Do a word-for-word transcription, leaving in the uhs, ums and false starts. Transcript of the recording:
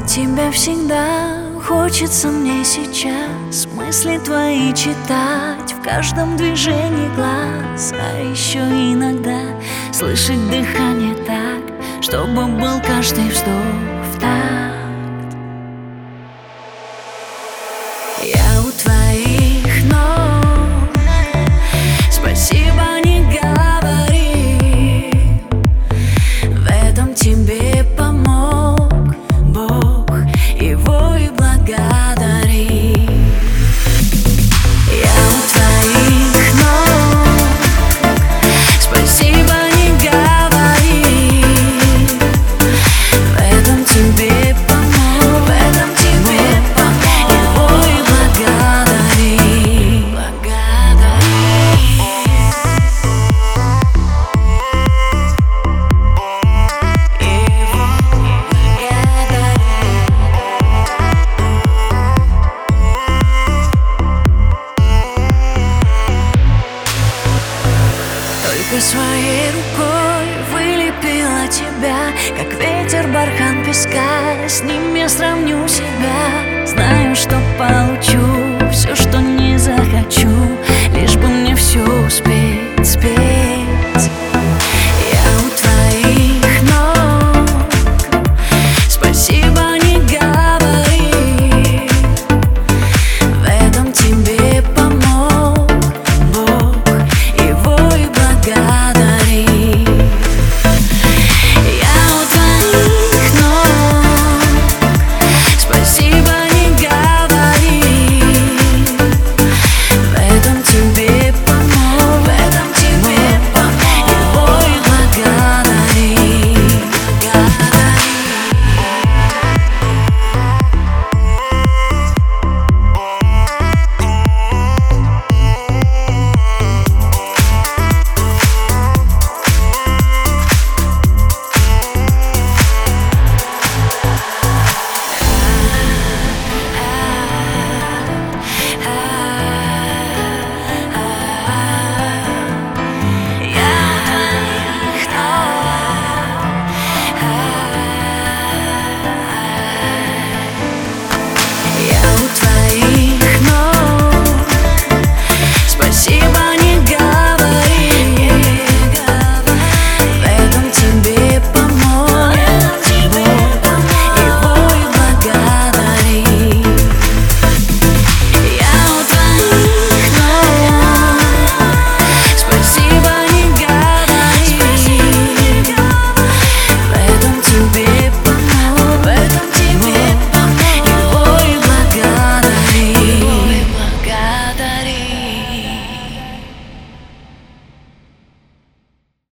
Тебя всегда хочется мне сейчас мысли твои читать в каждом движении глаз, а еще иногда слышать дыхание так, чтобы был каждый вздох в такт. Я у твоих ног, спасибо не говори, в этом тебе помог Бог, его и благодари. Я у твоих ног, спасибо не говори, в этом тебе помог, в этом тебе помог, его и благодари, благодари. Только своей рукой вылепила тебя, как ветер бархан песка, с ним я сравню себя. Знаю, что получу все, что не захочу, лишь бы мне все успеть.